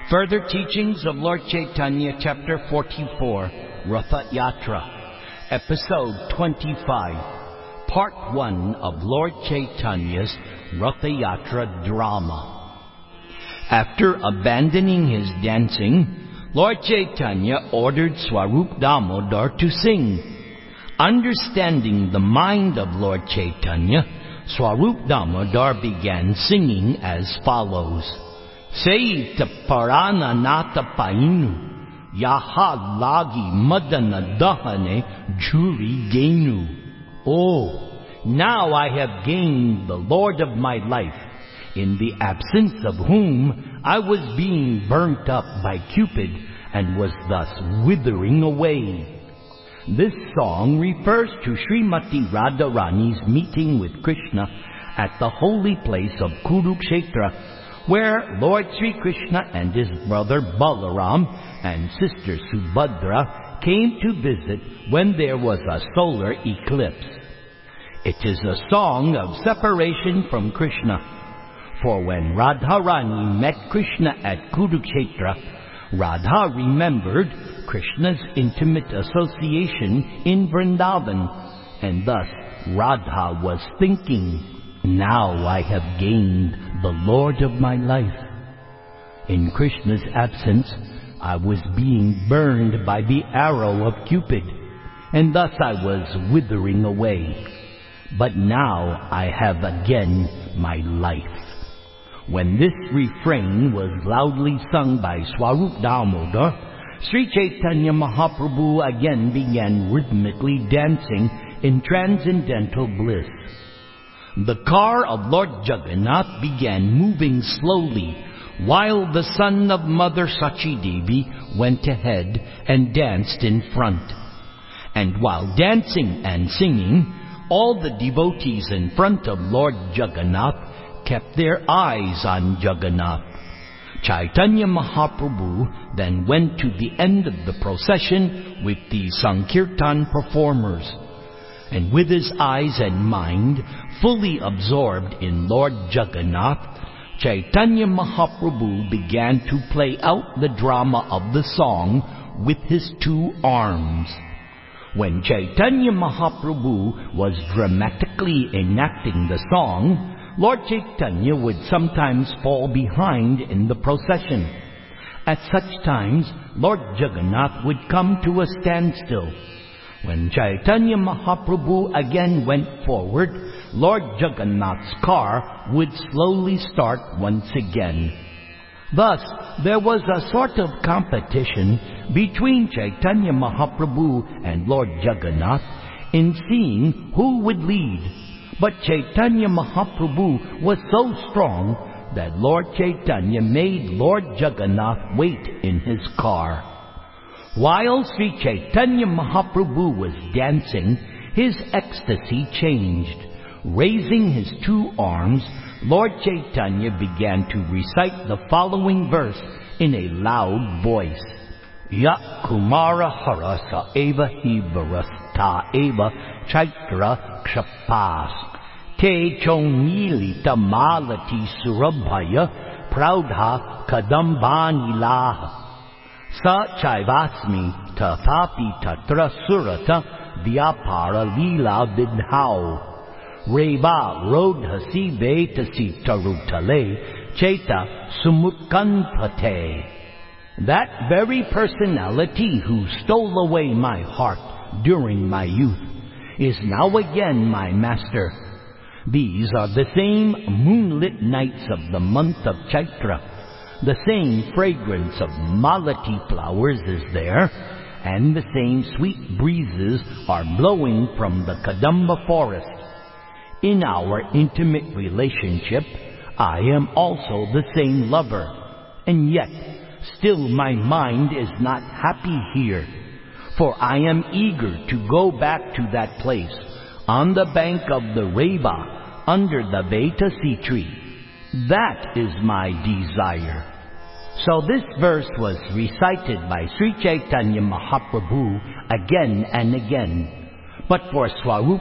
Further teachings of Lord Chaitanya, Chapter 44, Ratha Yatra, Episode 25, Part 1 of Lord Chaitanya's Ratha Yatra drama. After abandoning his dancing, Lord Chaitanya ordered Swarup Damodar to sing. Understanding the mind of Lord Chaitanya, Swarup Damodar began singing as follows. Seita parana nata painu, yaha lagi madana dahane juri genu. Oh, now I have gained the Lord of my life, in the absence of whom I was being burnt up by Cupid and was thus withering away. This song refers to Srimati Radharani's meeting with Krishna at the holy place of Kurukshetra, where Lord Sri Krishna and his brother Balaram and sister Subhadra came to visit when there was a solar eclipse. It is a song of separation from Krishna, for when Radharani met Krishna at Kurukshetra, Radha remembered Krishna's intimate association in Vrindavan, and thus Radha was thinking, now I have gained the Lord of my life. In Krishna's absence, I was being burned by the arrow of Cupid, and thus I was withering away. But now I have again my life. When this refrain was loudly sung by Swarup Damodar, Sri Chaitanya Mahaprabhu again began rhythmically dancing in transcendental bliss. The car of Lord Jagannath began moving slowly, while the son of Mother Sachi Devi went ahead and danced in front. And while dancing and singing, all the devotees in front of Lord Jagannath kept their eyes on Jagannath. Chaitanya Mahaprabhu then went to the end of the procession with the Sankirtan performers. And with his eyes and mind fully absorbed in Lord Jagannath, Chaitanya Mahaprabhu began to play out the drama of the song with his two arms. When Chaitanya Mahaprabhu was dramatically enacting the song, Lord Chaitanya would sometimes fall behind in the procession. At such times, Lord Jagannath would come to a standstill. When Chaitanya Mahaprabhu again went forward, Lord Jagannath's car would slowly start once again. Thus, there was a sort of competition between Chaitanya Mahaprabhu and Lord Jagannath in seeing who would lead. But Chaitanya Mahaprabhu was so strong that Lord Chaitanya made Lord Jagannath wait in his car. While Sri Chaitanya Mahaprabhu was dancing, his ecstasy changed. Raising his two arms, Lord Chaitanya began to recite the following verse in a loud voice. Ya Kumara Harasa Eva Hivarasta Eva Chaitra Kshapas Te Chonilita Malati Surabhaya Praudha Kadambanilaha Sa Chaivasmi Tathapi Tatra Surata Vyapara Lila Vidhau Reva Rodhasi Vetasi Tarutale Cheta Sumutkanpate. That very personality who stole away my heart during my youth is now again my master. These are the same moonlit nights of the month of Chaitra. The same fragrance of malati flowers is there, and the same sweet breezes are blowing from the Kadamba forest. In our intimate relationship, I am also the same lover, and yet still my mind is not happy here, for I am eager to go back to that place, on the bank of the Reva, under the Vetasi tree. That is my desire. So this verse was recited by Sri Chaitanya Mahaprabhu again and again. But for Swarup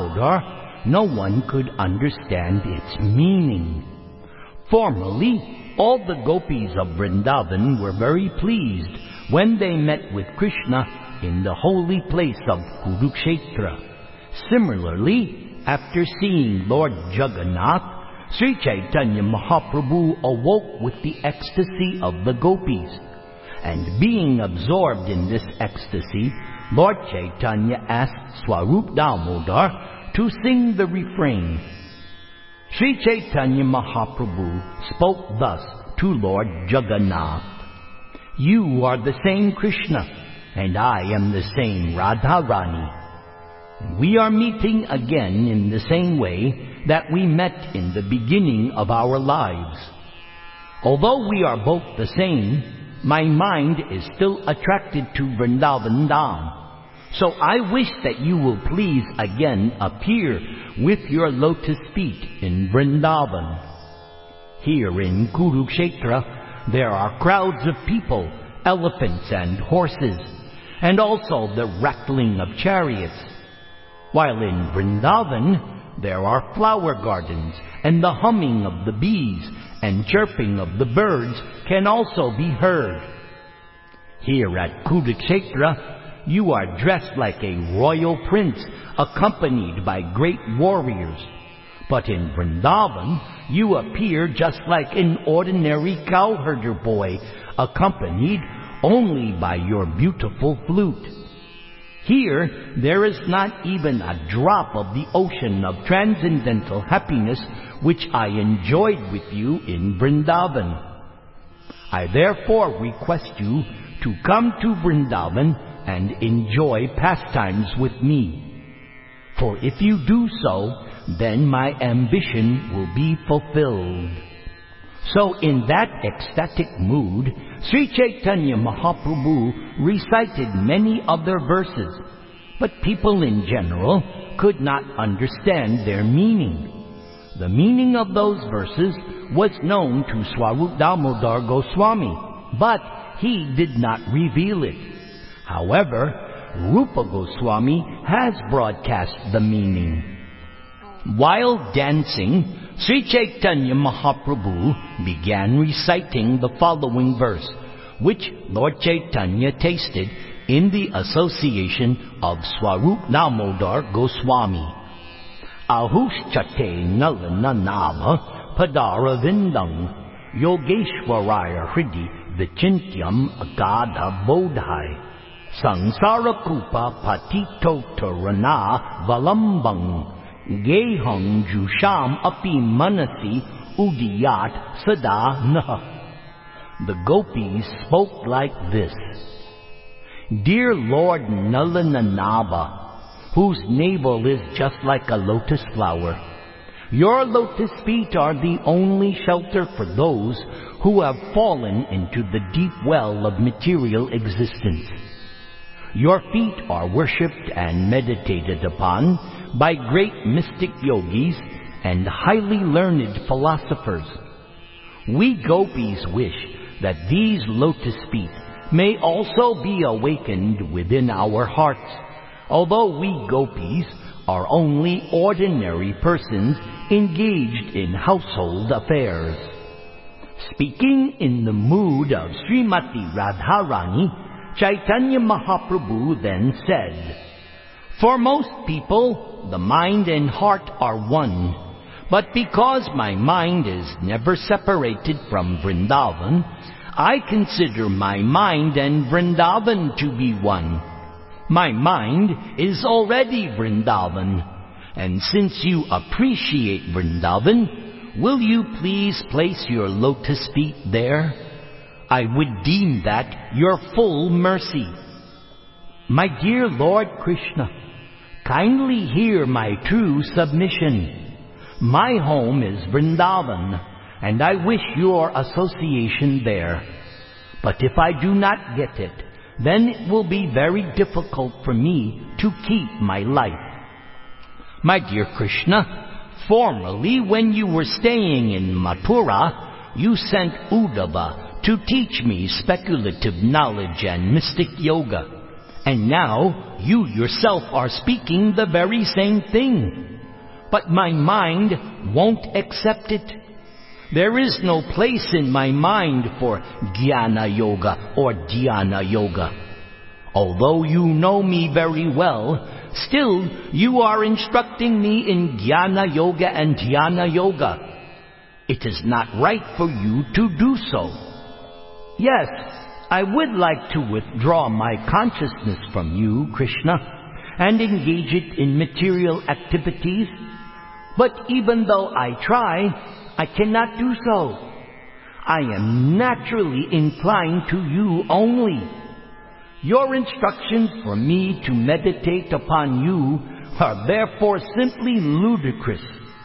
Damodar, no one could understand its meaning. Formerly, All the gopis of Vrindavan were very pleased when they met with Krishna in the holy place of Kurukshetra. Similarly, after seeing Lord Jagannath, Sri Chaitanya Mahaprabhu awoke with the ecstasy of the gopis. And being absorbed in this ecstasy, Lord Chaitanya asked Swarup Damodar to sing the refrain. Sri Chaitanya Mahaprabhu spoke thus to Lord Jagannath. You are the same Krishna, and I am the same Radharani. We are meeting again in the same way that we met in the beginning of our lives. Although we are both the same, my mind is still attracted to Vrindavan Dham. So I wish that you will please again appear with your lotus feet in Vrindavan. Here in Kurukshetra, there are crowds of people, elephants and horses, and also the rattling of chariots. While in Vrindavan, there are flower gardens, and the humming of the bees and chirping of the birds can also be heard. Here at Kurukshetra, you are dressed like a royal prince, accompanied by great warriors. But in Vrindavan, you appear just like an ordinary cowherder boy, accompanied only by your beautiful flute. Here, there is not even a drop of the ocean of transcendental happiness which I enjoyed with you in Vrindavan. I therefore request you to come to Vrindavan and enjoy pastimes with me. For if you do so, then my ambition will be fulfilled. So in that ecstatic mood, Sri Chaitanya Mahaprabhu recited many other verses, but people in general could not understand their meaning. The meaning of those verses was known to Swarup Damodar Goswami, but he did not reveal it. However, Rupa Goswami has broadcast the meaning. While dancing, Sri Chaitanya Mahaprabhu began reciting the following verse, which Lord Chaitanya tasted in the association of Swarup Damodar Goswami. Ahushchate nalana nava padaravindam yogeshwaraya hridi vichintyam agada bodhai sangsara kupa patito tarana valambang gehang jusham api manasi udiyat sada naha. The gopis spoke like this. Dear Lord Nalananava, whose navel is just like a lotus flower, your lotus feet are the only shelter for those who have fallen into the deep well of material existence. Your feet are worshipped and meditated upon by great mystic yogis and highly learned philosophers. We gopis wish that these lotus feet may also be awakened within our hearts, although we gopis are only ordinary persons engaged in household affairs. Speaking in the mood of Srimati Radharani, Chaitanya Mahaprabhu then said, For most people, the mind and heart are one, but because my mind is never separated from Vrindavan, I consider my mind and Vrindavan to be one. My mind is already Vrindavan, and since you appreciate Vrindavan, will you please place your lotus feet there? I would deem that your full mercy. My dear Lord Krishna, kindly hear my true submission. My home is Vrindavan, and I wish your association there. But if I do not get it, then it will be very difficult for me to keep my life. My dear Krishna, formerly when you were staying in Mathura, you sent Uddhava to teach me speculative knowledge and mystic yoga. And now you yourself are speaking the very same thing. But my mind won't accept it. There is no place in my mind for Jnana Yoga or Dhyana Yoga. Although you know me very well, still you are instructing me in Jnana Yoga and Dhyana Yoga. It is not right for you to do so. Yes, I would like to withdraw my consciousness from you, Krishna, and engage it in material activities, but even though I try, I cannot do so. I am naturally inclined to you only. Your instructions for me to meditate upon you are therefore simply ludicrous.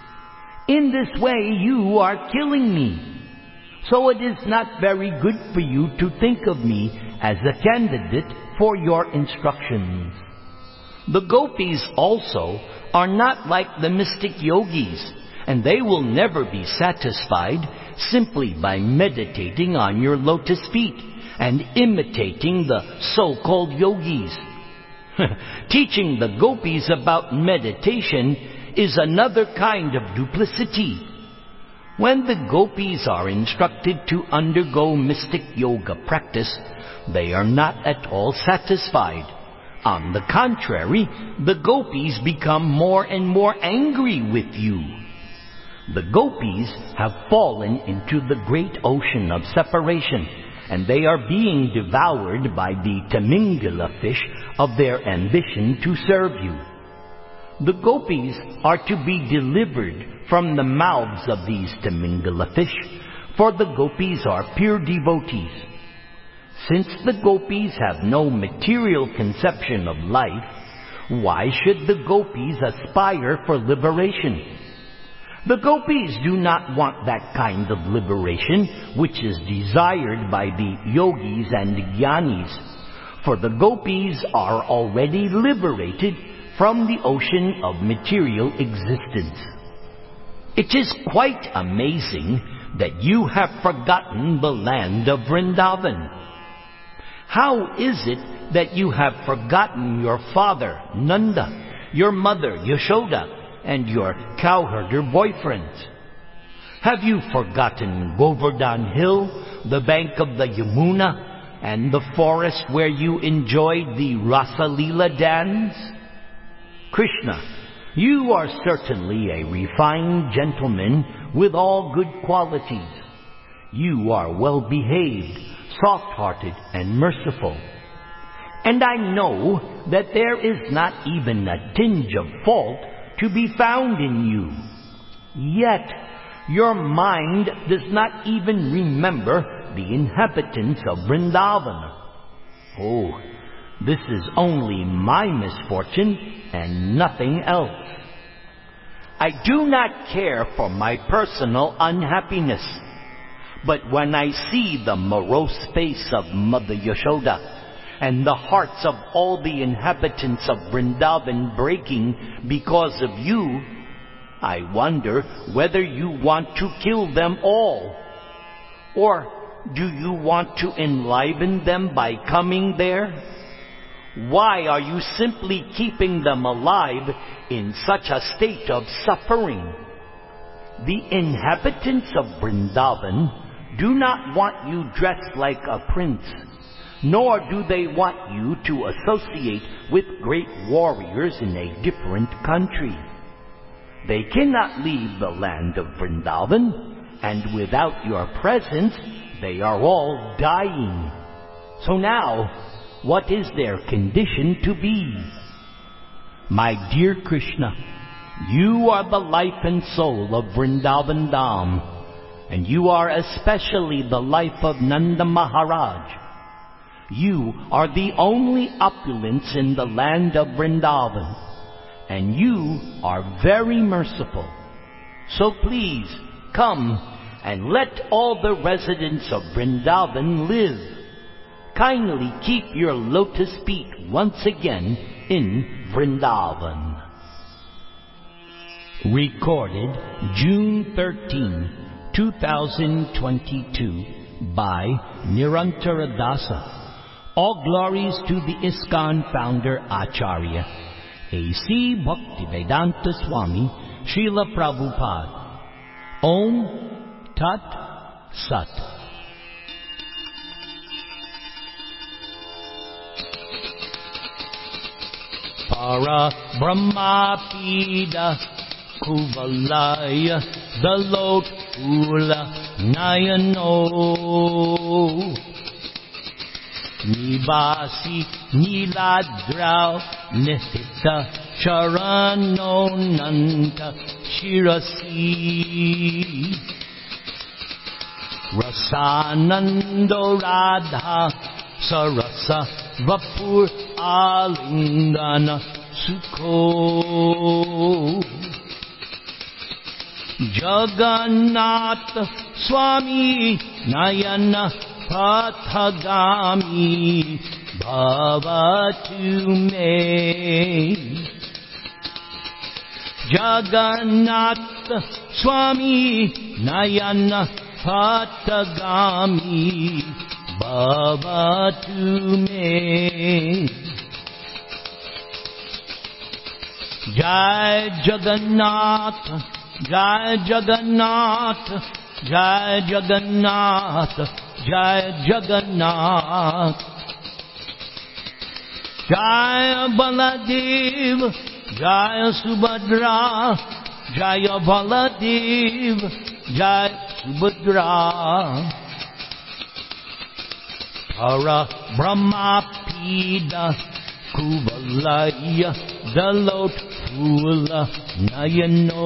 In this way you are killing me. So it is not very good for you to think of me as a candidate for your instructions. The gopis also are not like the mystic yogis, and they will never be satisfied simply by meditating on your lotus feet and imitating the so-called yogis. Teaching the gopis about meditation is another kind of duplicity. When the gopis are instructed to undergo mystic yoga practice, they are not at all satisfied. On the contrary, the gopis become more and more angry with you. The gopis have fallen into the great ocean of separation, and they are being devoured by the Timingala fish of their ambition to serve you. The gopis are to be delivered from the mouths of these Timingala fish, for the gopis are pure devotees. Since the gopis have no material conception of life, why should the gopis aspire for liberation? The gopis do not want that kind of liberation which is desired by the yogis and jnanis, for the gopis are already liberated from the ocean of material existence. It is quite amazing that you have forgotten the land of Vrindavan. How is it that you have forgotten your father, Nanda, your mother, Yashoda, and your cowherder boyfriends? Have you forgotten Govardhan Hill, the bank of the Yamuna, and the forest where you enjoyed the Rasa Leela dance? Krishna, you are certainly a refined gentleman with all good qualities. You are well-behaved, soft-hearted, and merciful. And I know that there is not even a tinge of fault to be found in you. Yet, your mind does not even remember the inhabitants of Vrindavan. Oh, this is only my misfortune and nothing else. I do not care for my personal unhappiness, but when I see the morose face of Mother Yashoda and the hearts of all the inhabitants of Vrindavan breaking because of you, I wonder whether you want to kill them all. Or do you want to enliven them by coming there? Why are you simply keeping them alive in such a state of suffering? The inhabitants of Vrindavan do not want you dressed like a prince, nor do they want you to associate with great warriors in a different country. They cannot leave the land of Vrindavan, and without your presence, they are all dying. So now, what is their condition to be? My dear Krishna, you are the life and soul of Vrindavan Dham, and you are especially the life of Nanda Maharaj. You are the only opulence in the land of Vrindavan, and you are very merciful. So please, come and let all the residents of Vrindavan live. Kindly keep your lotus feet once again in Vrindavan. Recorded June 13, 2022 by Nirantara Dasa. All glories to the ISKCON founder Acharya A.C. Bhaktivedanta Swami Srila Prabhupada. Om Tat Sat. Para Brahmapida Kuvalaya Dalot Ula Nayano Nibasi Niladrau Nithita Charano Nanta Shirasi Rasanando Radha Sarasa Vapur Alingana Sukho Jagannath Swami Nayana Pathagami Bhavatu me Jagannath Swami Nayana Pathagami Bhavatu me Jai Jagannath Jai Jagannath Jai Jagannath Jai Jagannath Jai Baladev Jai Subhadra Jai Baladev Jai Subhadra Para Brahmapida Kuvalaya Dalot Ula Nayano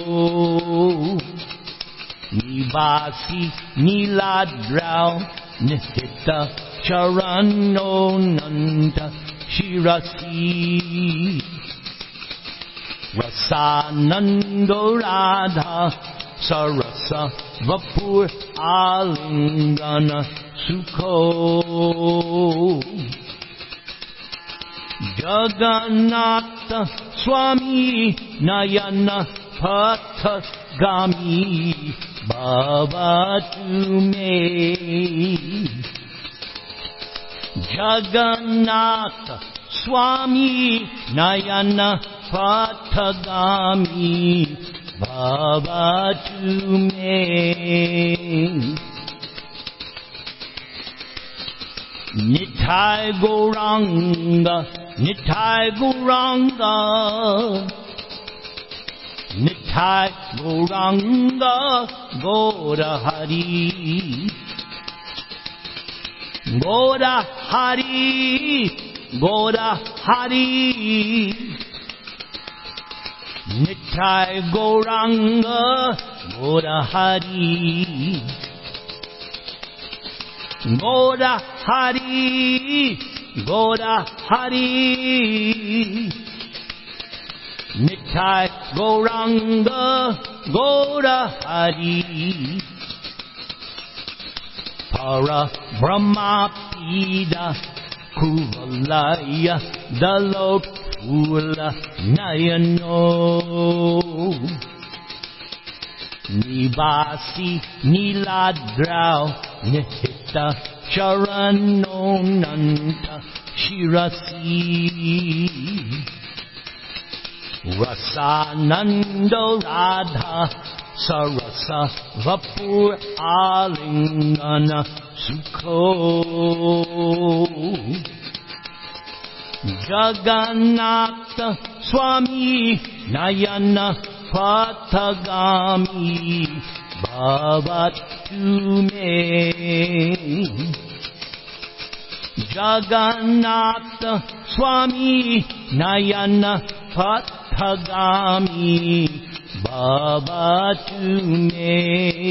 Nibasi Niladrau Nithita Charano Nanta Shirasi Rasanando Radha Sarasa Vapur Alingana Sukho Jagannath Swami Nayana Pathagami Bhavatu me Jagannath Swami Nayana Pathagami Bhavatu me Nitai Gauranga Nitai Gauranga Nitai Gauranga Gaura Hari Gaura Hari Gaura Hari Nitai Gauranga Gaura Hari Gaura Hari Gaura Hari Nitai Gauranga Gaura Hari Para Brahmapida Kuvalaya Dalot Ula Nayano Nibasi Niladrau Nithita Charano Nanta Shirasi Rasanando Radha Sarasa Vapur Alingana Sukho Jagannath Swami Nayana Pathagami Bhavatu me Jagannath Swami Nayana Pathagami Bhavatu me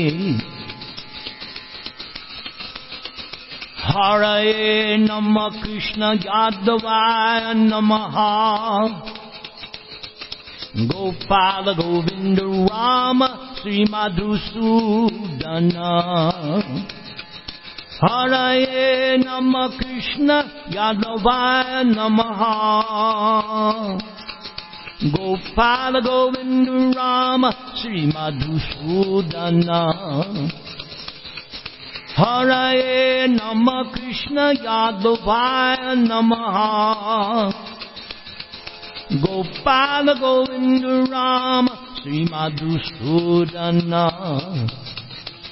Hare Nama Krishna Yadavaya Namaha Gopala Govinda Rama Sri Madhusudana Hare Nama Krishna Yadavaya Namaha Gopala Govinda Rama Sri Madhusudana Hare Nama Krishna Yadavaya Namaha Gopala Govinda Rama Sri Madhusudana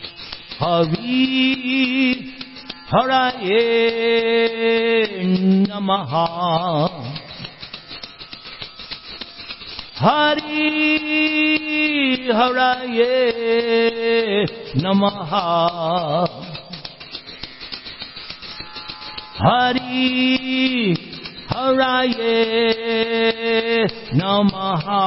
Hari Haraye Namaha. Hari Haraye Namaha. Hari Haraye Namaha.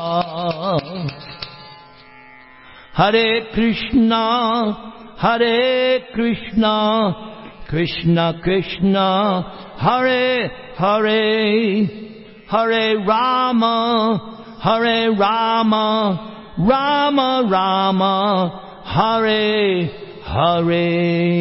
Hare Krishna, Hare Krishna, Krishna Krishna, Hare Hare, Hare Rama, Hare Rama, Rama Rama, Hare Hare.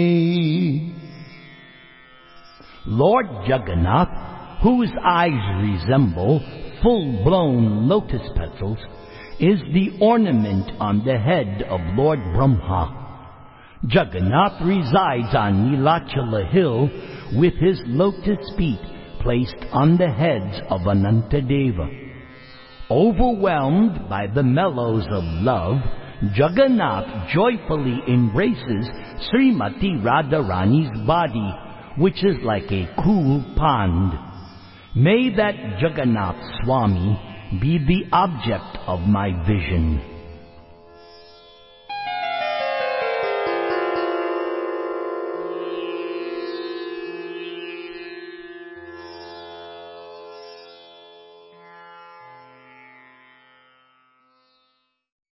Lord Jagannath, whose eyes resemble full-blown lotus petals, is the ornament on the head of Lord Brahma. Jagannath resides on Nilachala hill with his lotus feet placed on the heads of Anantadeva. Overwhelmed by the mellows of love, Jagannath joyfully embraces Srimati Radharani's body, which is like a cool pond. May that Jagannath Swami be the object of my vision.